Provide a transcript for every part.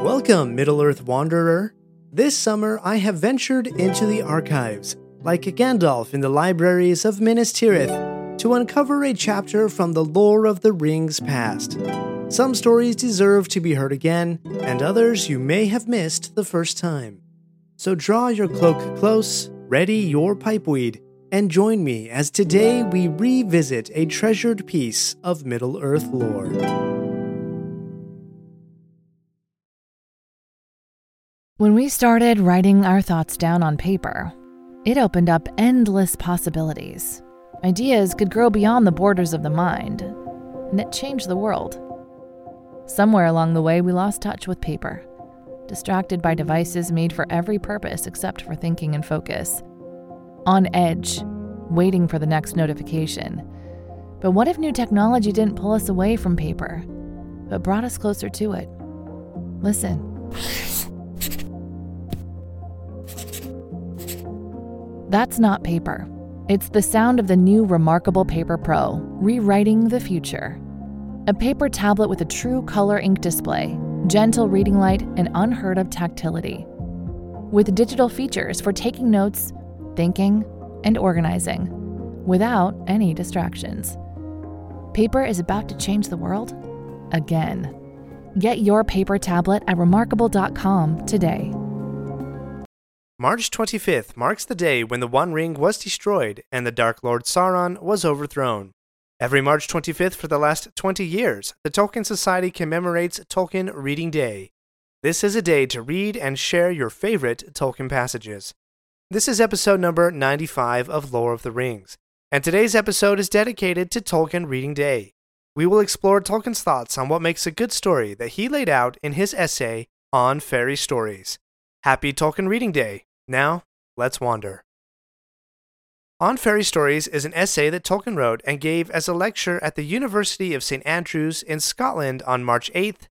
Welcome, Middle-earth wanderer. This summer, I have ventured into the archives, like Gandalf in the libraries of Minas Tirith, to uncover a chapter from the lore of the Rings past. Some stories deserve to be heard again, and others you may have missed the first time. So draw your cloak close, ready your pipeweed, and join me as today we revisit a treasured piece of Middle-earth lore. When we started writing our thoughts down on paper, it opened up endless possibilities. Ideas could grow beyond the borders of the mind, and it changed the world. Somewhere along the way, we lost touch with paper, distracted by devices made for every purpose except for thinking and focus. On edge, waiting for the next notification. But what if new technology didn't pull us away from paper, but brought us closer to it? Listen. That's not paper. It's the sound of the new Remarkable Paper Pro, rewriting the future. A paper tablet with a true color ink display, gentle reading light, and unheard of tactility. With digital features for taking notes, thinking, and organizing, without any distractions. Paper is about to change the world again. Get your paper tablet at remarkable.com today. March 25th marks the day when the One Ring was destroyed and the Dark Lord Sauron was overthrown. Every March 25th for the last 20 years, the Tolkien Society commemorates Tolkien Reading Day. This is a day to read and share your favorite Tolkien passages. This is episode number 95 of Lore of the Rings, and today's episode is dedicated to Tolkien Reading Day. We will explore Tolkien's thoughts on what makes a good story that he laid out in his essay on fairy stories. Happy Tolkien Reading Day. Now, let's wander. On Fairy Stories is an essay that Tolkien wrote and gave as a lecture at the University of St. Andrews in Scotland on March 8,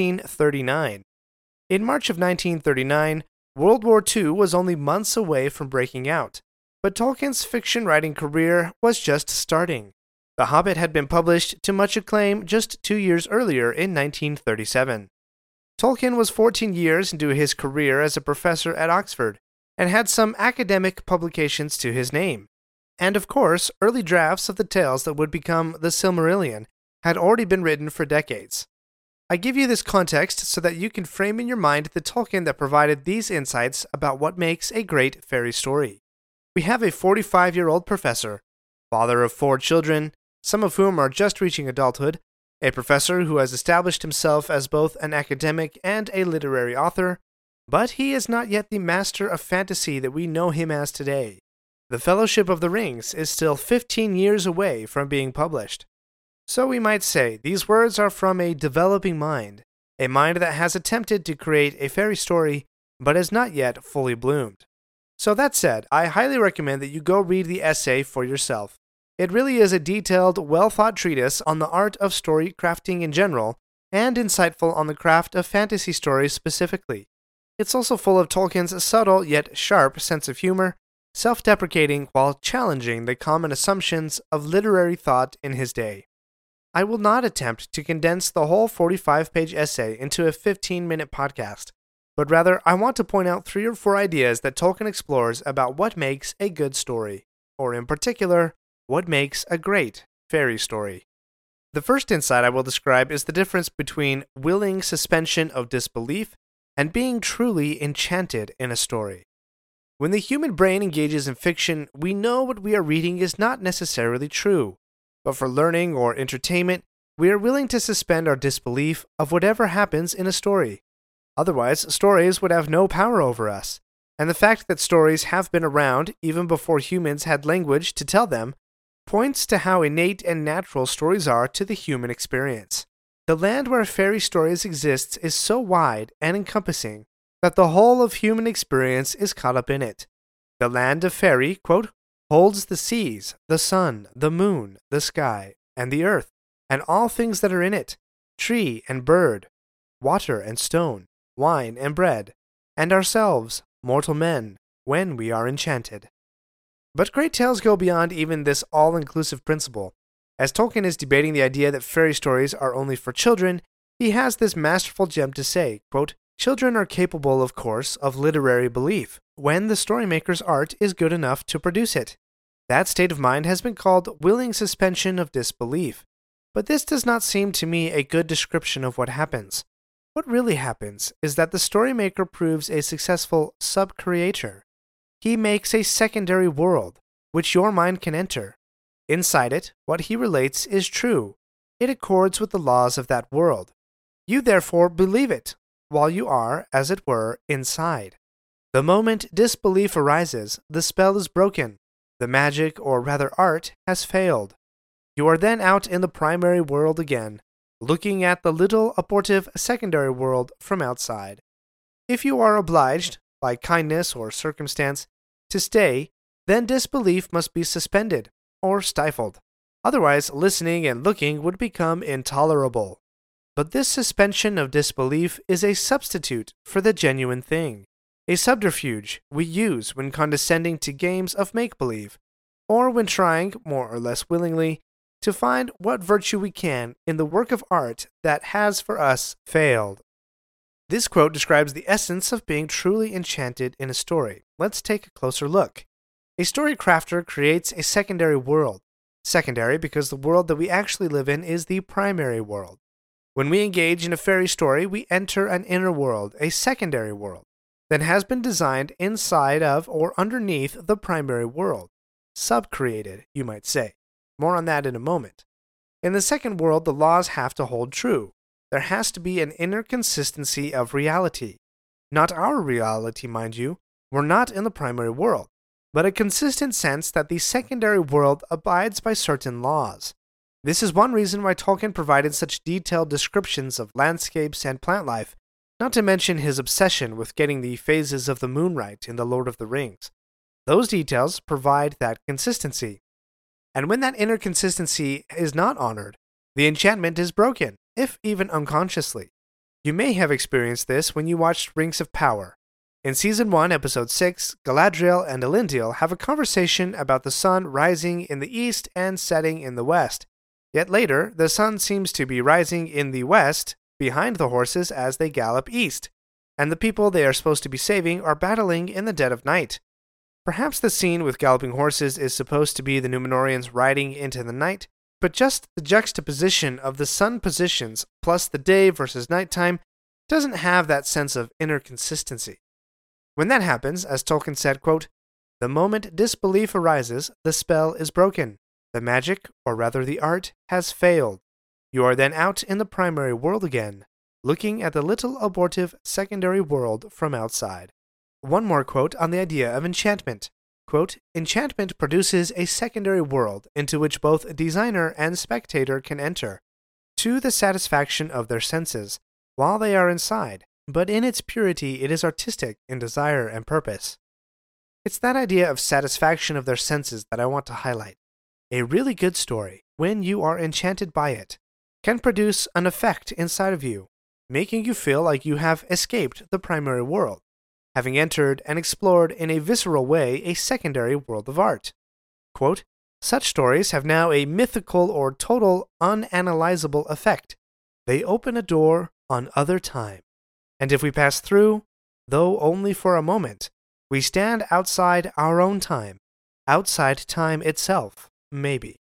1939. In March of 1939, World War II was only months away from breaking out, but Tolkien's fiction writing career was just starting. The Hobbit had been published to much acclaim just 2 years earlier in 1937. Tolkien was 14 years into his career as a professor at Oxford, and had some academic publications to his name. And of course, early drafts of the tales that would become the Silmarillion had already been written for decades. I give you this context so that you can frame in your mind the Tolkien that provided these insights about what makes a great fairy story. We have a 45-year-old professor, father of 4 children, some of whom are just reaching adulthood, a professor who has established himself as both an academic and a literary author, but he is not yet the master of fantasy that we know him as today. The Fellowship of the Rings is still 15 years away from being published. So we might say these words are from a developing mind, a mind that has attempted to create a fairy story, but has not yet fully bloomed. So that said, I highly recommend that you go read the essay for yourself. It really is a detailed, well-thought treatise on the art of story crafting in general, and insightful on the craft of fantasy stories specifically. It's also full of Tolkien's subtle yet sharp sense of humor, self-deprecating while challenging the common assumptions of literary thought in his day. I will not attempt to condense the whole 45-page essay into a 15-minute podcast, but rather I want to point out 3 or 4 ideas that Tolkien explores about what makes a good story, or in particular, what makes a great fairy story. The first insight I will describe is the difference between willing suspension of disbelief and being truly enchanted in a story. When the human brain engages in fiction, we know what we are reading is not necessarily true, but for learning or entertainment, we are willing to suspend our disbelief of whatever happens in a story. Otherwise, stories would have no power over us, and the fact that stories have been around even before humans had language to tell them points to how innate and natural stories are to the human experience. The land where fairy stories exist is so wide and encompassing that the whole of human experience is caught up in it. The land of fairy, quote, holds the seas, the sun, the moon, the sky, and the earth, and all things that are in it, tree and bird, water and stone, wine and bread, and ourselves, mortal men, when we are enchanted. But great tales go beyond even this all-inclusive principle. As Tolkien is debating the idea that fairy stories are only for children, he has this masterful gem to say, quote, Children are capable, of course, of literary belief when the storymaker's art is good enough to produce it. That state of mind has been called willing suspension of disbelief. But this does not seem to me a good description of what happens. What really happens is that the storymaker proves a successful sub-creator. He makes a secondary world, which your mind can enter. Inside it, what he relates is true. It accords with the laws of that world. You therefore believe it, while you are, as it were, inside. The moment disbelief arises, the spell is broken. The magic, or rather art, has failed. You are then out in the primary world again, looking at the little abortive secondary world from outside. If you are obliged, by kindness or circumstance, to stay, then disbelief must be suspended, or stifled. Otherwise, listening and looking would become intolerable. But this suspension of disbelief is a substitute for the genuine thing, a subterfuge we use when condescending to games of make-believe, or when trying, more or less willingly, to find what virtue we can in the work of art that has for us failed. This quote describes the essence of being truly enchanted in a story. Let's take a closer look. A story crafter creates a secondary world. Secondary because the world that we actually live in is the primary world. When we engage in a fairy story, we enter an inner world, a secondary world, that has been designed inside of or underneath the primary world. Sub-created, you might say. More on that in a moment. In the second world, the laws have to hold true. There has to be an inner consistency of reality. Not our reality, mind you. We're not in the primary world, but a consistent sense that the secondary world abides by certain laws. This is one reason why Tolkien provided such detailed descriptions of landscapes and plant life, not to mention his obsession with getting the phases of the moon right in The Lord of the Rings. Those details provide that consistency. And when that inner consistency is not honored, the enchantment is broken, if even unconsciously. You may have experienced this when you watched Rings of Power. In Season 1, Episode 6, Galadriel and Elendil have a conversation about the sun rising in the east and setting in the west. Yet later, the sun seems to be rising in the west, behind the horses as they gallop east, and the people they are supposed to be saving are battling in the dead of night. Perhaps the scene with galloping horses is supposed to be the Númenóreans riding into the night, but just the juxtaposition of the sun positions plus the day versus nighttime doesn't have that sense of inner consistency. When that happens, as Tolkien said, quote, "The moment disbelief arises, the spell is broken. The magic, or rather the art, has failed. You are then out in the primary world again, looking at the little abortive secondary world from outside." One more quote on the idea of enchantment. Quote, "Enchantment produces a secondary world into which both designer and spectator can enter, to the satisfaction of their senses, while they are inside, but in its purity it is artistic in desire and purpose." It's that idea of satisfaction of their senses that I want to highlight. A really good story, when you are enchanted by it, can produce an effect inside of you, making you feel like you have escaped the primary world, having entered and explored in a visceral way a secondary world of art. Quote, "Such stories have now a mythical or total unanalyzable effect. They open a door on other time. And if we pass through, though only for a moment, we stand outside our own time, outside time itself, maybe."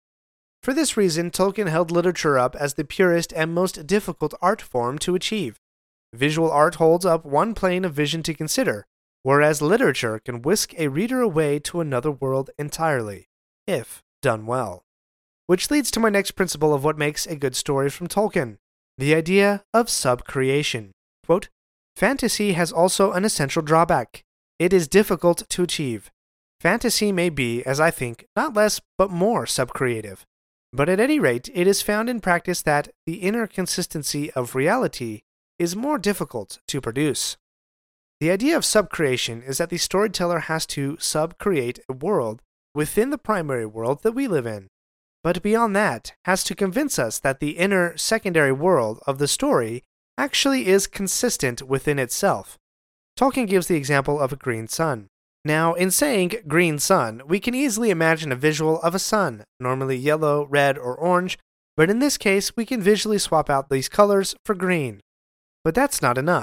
For this reason, Tolkien held literature up as the purest and most difficult art form to achieve. Visual art holds up one plane of vision to consider, whereas literature can whisk a reader away to another world entirely, if done well. Which leads to my next principle of what makes a good story from Tolkien, the idea of sub-creation. Quote, "Fantasy has also an essential drawback. It is difficult to achieve. Fantasy may be, as I think, not less but more sub-creative. But at any rate, it is found in practice that the inner consistency of reality is more difficult to produce." The idea of sub-creation is that the storyteller has to sub-create a world within the primary world that we live in, but beyond that, has to convince us that the inner secondary world of the story actually is consistent within itself. Tolkien gives the example of a green sun. Now, in saying green sun, we can easily imagine a visual of a sun, normally yellow, red, or orange, but in this case, we can visually swap out these colors for green. But that's not enough.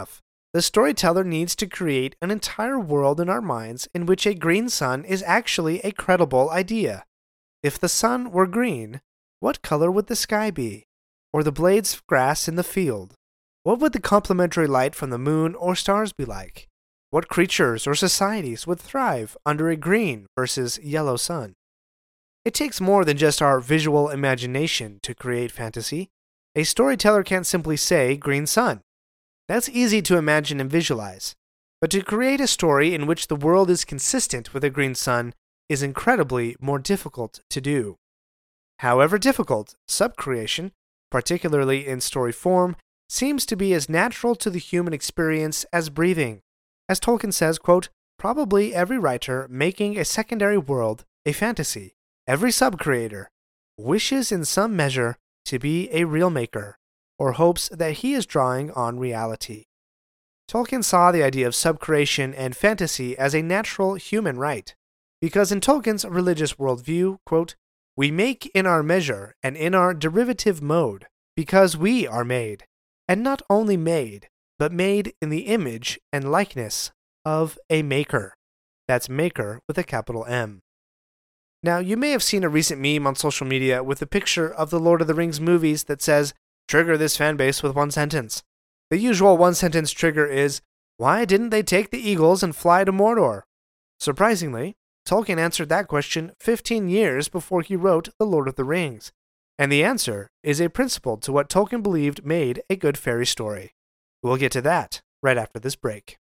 the storyteller needs to create an entire world in our minds in which a green sun is actually a credible idea. If the sun were green, what color would the sky be? Or the blades of grass in the field? What would the complementary light from the moon or stars be like? What creatures or societies would thrive under a green versus yellow sun? It takes more than just our visual imagination to create fantasy. A storyteller can't simply say green sun. That's easy to imagine and visualize. But to create a story in which the world is consistent with a green sun is incredibly more difficult to do. However difficult, subcreation, particularly in story form, seems to be as natural to the human experience as breathing. As Tolkien says, quote, "Probably every writer making a secondary world, a fantasy, every sub-creator, wishes in some measure to be a real maker, or hopes that he is drawing on reality." Tolkien saw the idea of subcreation and fantasy as a natural human right, because in Tolkien's religious worldview, quote, "We make in our measure and in our derivative mode, because we are made, and not only made, but made in the image and likeness of a maker." That's maker with a capital M. Now, you may have seen a recent meme on social media with a picture of the Lord of the Rings movies that says, "Trigger this fanbase with one sentence." The usual one-sentence trigger is, "Why didn't they take the eagles and fly to Mordor?" Surprisingly, Tolkien answered that question 15 years before he wrote The Lord of the Rings, and the answer is a principle to what Tolkien believed made a good fairy story. We'll get to that right after this break.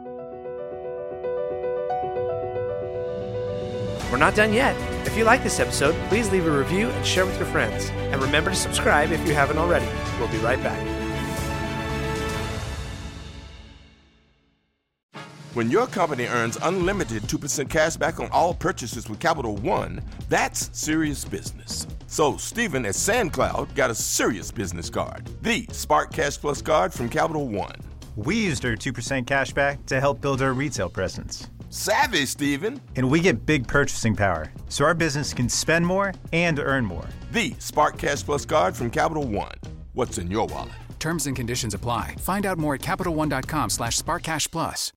We're not done yet. If you like this episode, please leave a review and share with your friends. And remember to subscribe if you haven't already. We'll be right back. When your company earns unlimited 2% cash back on all purchases with Capital One, that's serious business. So Stephen at SandCloud got a serious business card, the Spark Cash Plus card from Capital One. We used our 2% cash back to help build our retail presence. Savvy, Stephen. And we get big purchasing power, so our business can spend more and earn more. The Spark Cash Plus card from Capital One. What's in your wallet? Terms and conditions apply. Find out more at CapitalOne.com/SparkCashPlus.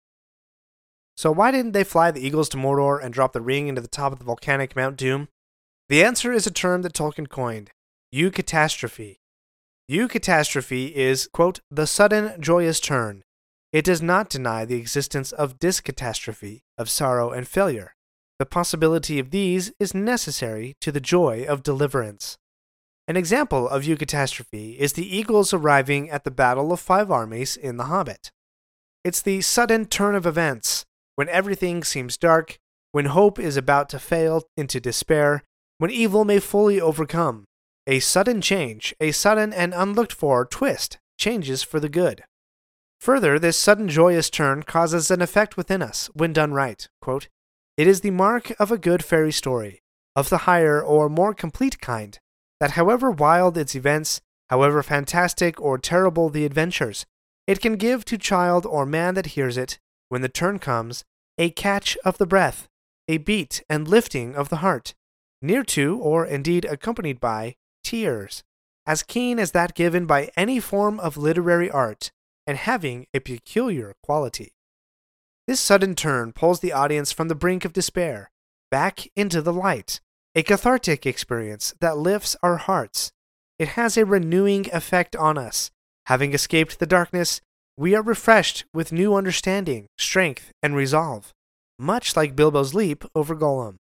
So why didn't they fly the eagles to Mordor and drop the ring into the top of the volcanic Mount Doom? The answer is a term that Tolkien coined, eucatastrophe. Eucatastrophe is, quote, "the sudden joyous turn." It does not deny the existence of discatastrophe, of sorrow and failure. The possibility of these is necessary to the joy of deliverance. An example of eucatastrophe is the eagles arriving at the Battle of Five Armies in The Hobbit. It's the sudden turn of events, when everything seems dark, when hope is about to fail into despair, when evil may fully overcome. A sudden change, a sudden and unlooked-for twist, changes for the good. Further, this sudden joyous turn causes an effect within us when done right. Quote, "It is the mark of a good fairy story, of the higher or more complete kind, that however wild its events, however fantastic or terrible the adventures, it can give to child or man that hears it, when the turn comes, a catch of the breath, a beat and lifting of the heart, near to, or indeed accompanied by, tears, as keen as that given by any form of literary art, and having a peculiar quality." This sudden turn pulls the audience from the brink of despair, back into the light, a cathartic experience that lifts our hearts. It has a renewing effect on us. Having escaped the darkness, we are refreshed with new understanding, strength, and resolve, much like Bilbo's leap over Gollum.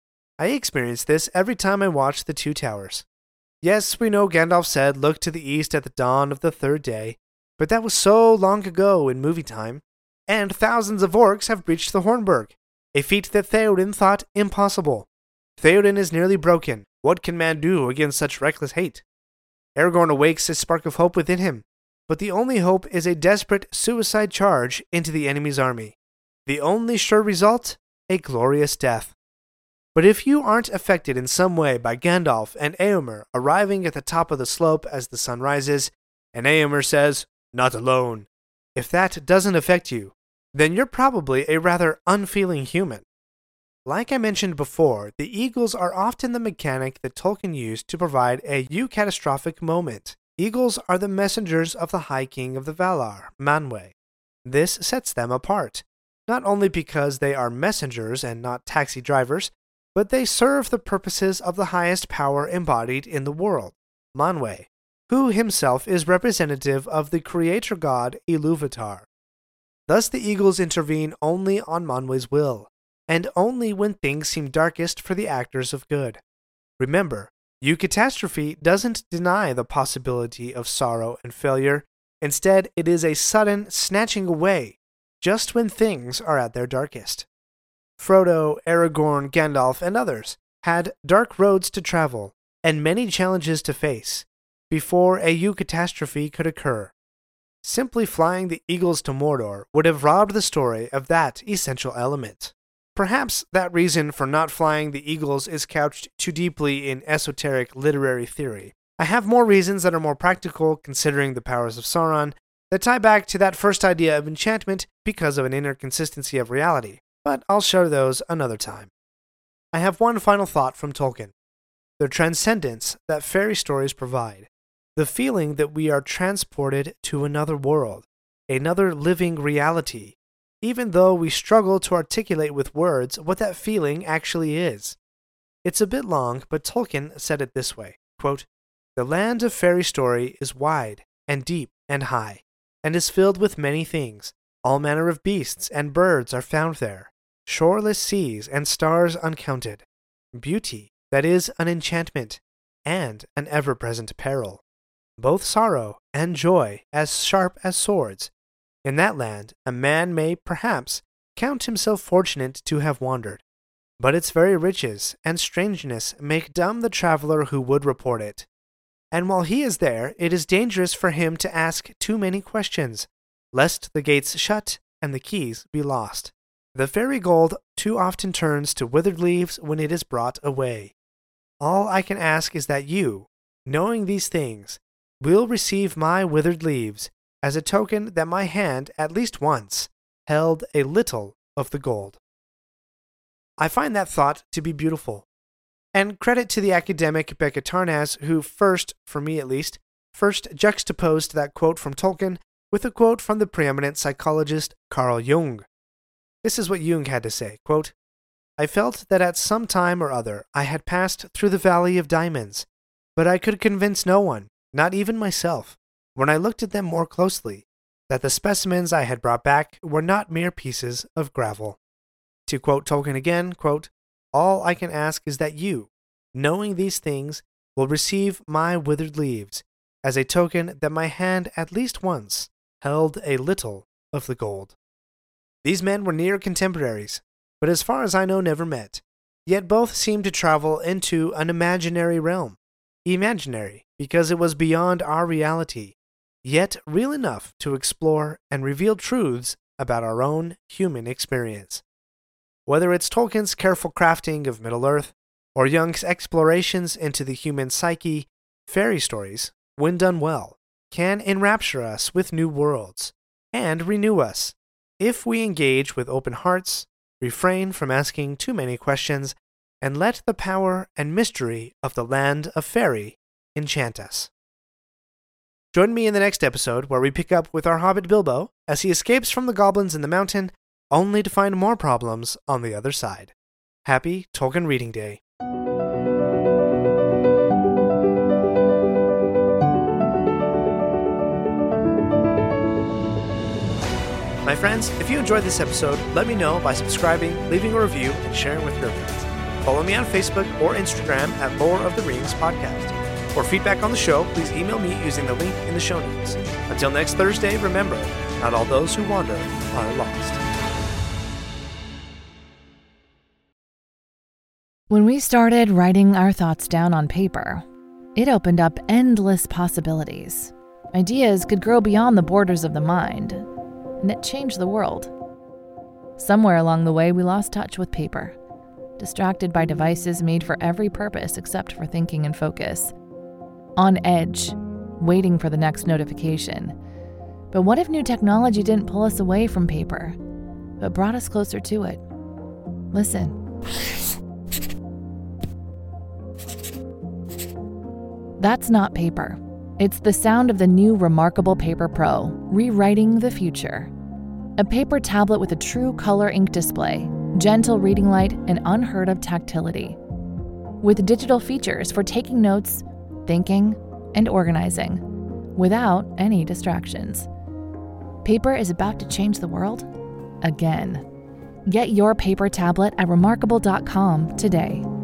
I experience this every time I watch The Two Towers. Yes, we know Gandalf said, "Look to the east at the dawn of the third day," but that was so long ago in movie time, and thousands of orcs have breached the Hornburg, a feat that Theoden thought impossible. Theoden is nearly broken. What can man do against such reckless hate? Aragorn awakes a spark of hope within him, but the only hope is a desperate suicide charge into the enemy's army. The only sure result? A glorious death. But if you aren't affected in some way by Gandalf and Éomer arriving at the top of the slope as the sun rises, and Éomer says, "Not alone," if that doesn't affect you, then you're probably a rather unfeeling human. Like I mentioned before, the eagles are often the mechanic that Tolkien used to provide a eucatastrophic moment. Eagles are the messengers of the High King of the Valar, Manwë. This sets them apart, not only because they are messengers and not taxi drivers, but they serve the purposes of the highest power embodied in the world, Manwe, who himself is representative of the creator god Iluvatar. Thus the eagles intervene only on Manwe's will, and only when things seem darkest for the actors of good. Remember, eucatastrophe doesn't deny the possibility of sorrow and failure. Instead, it is a sudden snatching away just when things are at their darkest. Frodo, Aragorn, Gandalf, and others had dark roads to travel and many challenges to face before a eucatastrophe could occur. Simply flying the eagles to Mordor would have robbed the story of that essential element. Perhaps that reason for not flying the eagles is couched too deeply in esoteric literary theory. I have more reasons that are more practical, considering the powers of Sauron, that tie back to that first idea of enchantment because of an inner consistency of reality, but I'll share those another time. I have one final thought from Tolkien. The transcendence that fairy stories provide, the feeling that we are transported to another world, another living reality, even though we struggle to articulate with words what that feeling actually is. It's a bit long, but Tolkien said it this way, quote, "The land of fairy story is wide and deep and high, and is filled with many things. All manner of beasts and birds are found there, shoreless seas and stars uncounted, beauty that is an enchantment, and an ever-present peril, both sorrow and joy as sharp as swords. In that land, a man may, perhaps, count himself fortunate to have wandered, but its very riches and strangeness make dumb the traveler who would report it. And while he is there, it is dangerous for him to ask too many questions, lest the gates shut and the keys be lost. The fairy gold too often turns to withered leaves when it is brought away. All I can ask is that you, knowing these things, will receive my withered leaves as a token that my hand at least once held a little of the gold." I find that thought to be beautiful. And credit to the academic Becca Tarnas who first, for me at least, juxtaposed that quote from Tolkien with a quote from the preeminent psychologist Carl Jung. This is what Jung had to say, quote, "I felt that at some time or other I had passed through the Valley of Diamonds, but I could convince no one, not even myself, when I looked at them more closely, that the specimens I had brought back were not mere pieces of gravel." To quote Tolkien again, quote, "All I can ask is that you, knowing these things, will receive my withered leaves, as a token that my hand at least once held a little of the gold." These men were near contemporaries, but as far as I know never met, yet both seemed to travel into an imaginary realm. Imaginary, because it was beyond our reality, yet real enough to explore and reveal truths about our own human experience. Whether it's Tolkien's careful crafting of Middle-earth, or Jung's explorations into the human psyche, fairy stories, when done well, can enrapture us with new worlds, and renew us, if we engage with open hearts, refrain from asking too many questions, and let the power and mystery of the land of fairy enchant us. Join me in the next episode where we pick up with our hobbit Bilbo as he escapes from the goblins in the mountain, only to find more problems on the other side. Happy Tolkien Reading Day. My friends, if you enjoyed this episode, let me know by subscribing, leaving a review, and sharing with your friends. Follow me on Facebook or Instagram at Lore of the Rings Podcast. For feedback on the show, please email me using the link in the show notes. Until next Thursday, remember, not all those who wander are lost. When we started writing our thoughts down on paper, it opened up endless possibilities. Ideas could grow beyond the borders of the mind, and it changed the world. Somewhere along the way, we lost touch with paper, distracted by devices made for every purpose except for thinking and focus. On edge, waiting for the next notification. But what if new technology didn't pull us away from paper, but brought us closer to it? Listen. That's not paper. It's the sound of the new Remarkable Paper Pro, rewriting the future. A paper tablet with a true color ink display, gentle reading light, and unheard of tactility. With digital features for taking notes, thinking, and organizing, without any distractions. Paper is about to change the world again. Get your paper tablet at remarkable.com today.